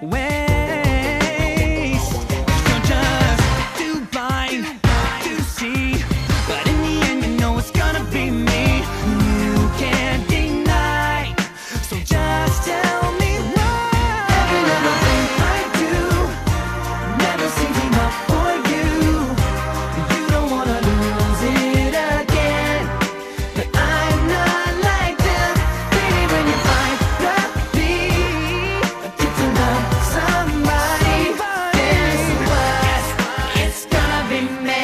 waste. You're just too blind to see, but in the end you know it's gonna be me. You can't deny, so just tell me why. Every little thing I do never seems enough for you. You don't wanna lose it again, but I'm not like them. Baby, when you finally get to love somebody, guess what? It's gonna be me.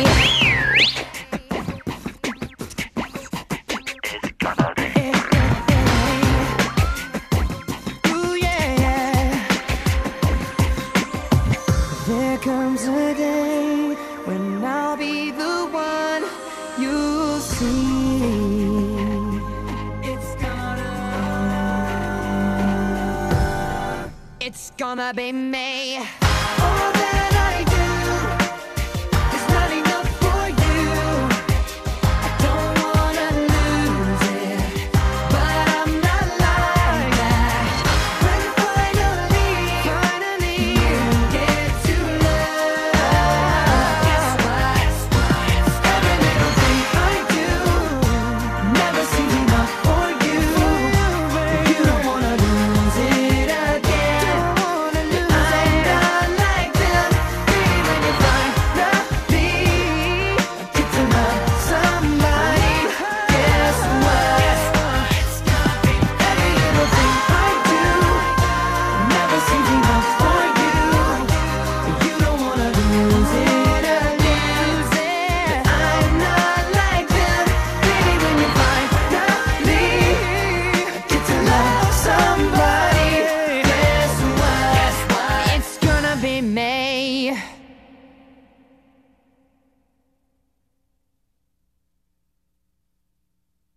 Ooh, yeah. There comes a day when I'll be the one you'll see. It's gonna be me. All that